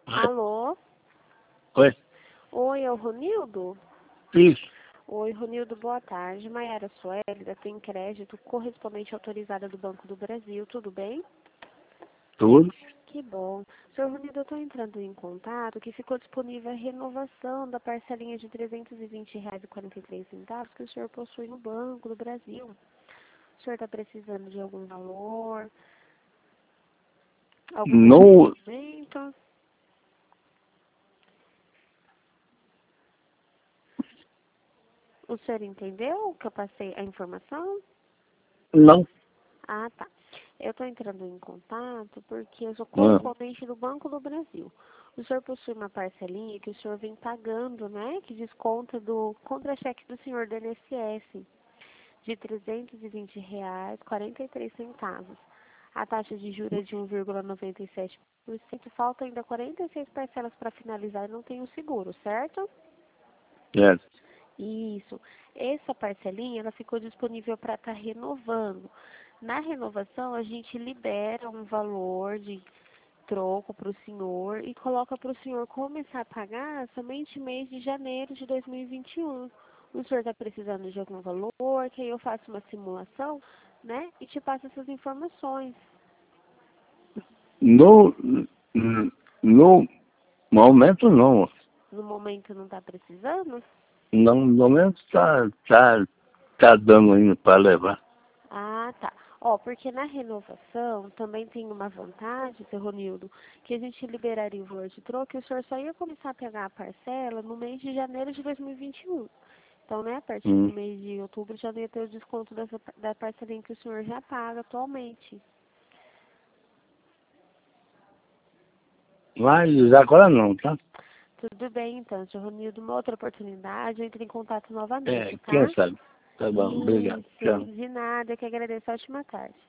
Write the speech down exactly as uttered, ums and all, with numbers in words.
Alô? Oi? Oi, é o Ronildo? Isso. Oi, Ronildo, boa tarde. Maiara Sueli, da Tem Crédito, correspondente autorizada do Banco do Brasil, tudo bem? Tudo. Que bom. Senhor Ronildo, eu estou entrando em contato que ficou disponível a renovação da parcelinha de trezentos e vinte reais e quarenta e três centavos que o senhor possui no Banco do Brasil. O senhor está precisando de algum valor? Algum No, momento? O senhor entendeu que eu passei a informação? não. Ah, tá. Eu estou entrando em contato porque eu sou Ah, correspondente do Banco do Brasil. O senhor possui uma parcelinha que o senhor vem pagando, né? Que desconta do contra-cheque do senhor do I N S S de trezentos e vinte reais e quarenta e três centavos. A taxa de juros é de um vírgula noventa e sete por cento. Falta ainda quarenta e seis parcelas para finalizar e não tem o seguro, certo? certo. Isso. Essa parcelinha, ela ficou disponível para estar renovando. Na renovação, a gente libera um valor de troco para o senhor e coloca para o senhor começar a pagar somente mês de janeiro de dois mil e vinte e um. O senhor está precisando de algum valor, que aí eu faço uma simulação, né, e te passo essas informações. No, no momento, não. No momento não está precisando? Não, no momento tá, tá, tá dando ainda para levar. Ah, tá. Ó, porque na renovação também tem uma vantagem, seu Ronildo, que a gente liberaria o valor de troco e o senhor só ia começar a pegar a parcela no mês de janeiro de dois mil e vinte e um. Então, né, a partir do Hum. mês de outubro já não ia ter o desconto dessa, da parcelinha que o senhor já paga atualmente. Mas agora não, tá? Tudo bem, então, seu Ronildo, uma outra oportunidade, eu entro em contato É, novamente, quem tá? sabe? Tá bom, obrigado. Isso, Tchau. de nada, que agradeço. Ótima tarde.